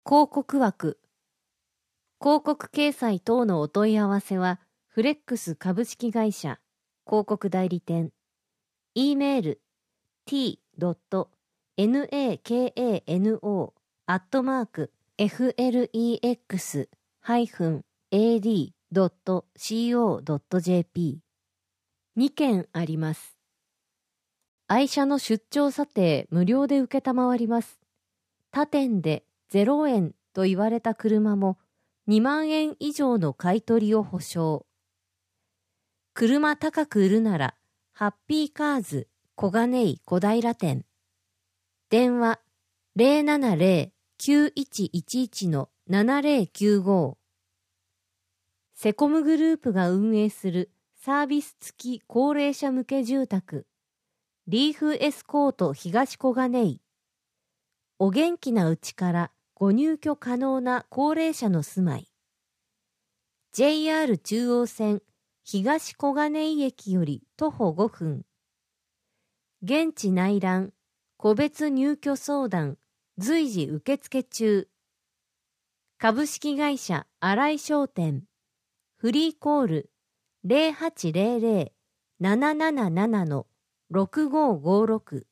広告枠。広告掲載等のお問い合わせは、フレックス株式会社広告代理店。e メール t.nakano@flex-ad.co.jp 2件あります。愛車の出張査定無料で受けたまわります。他店で0円と言われた車も2万円以上の買い取りを保証。車高く売るならハッピーカーズ小金井小平店。電話 070-9111-7095。セコムグループが運営するサービス付き高齢者向け住宅リーフエスコート東小金井。お元気なうちからご入居可能な高齢者の住まい。JR 中央線東小金井駅より徒歩5分。現地内覧、個別入居相談、随時受付中。株式会社新井商店。フリーコール 0800-777-6556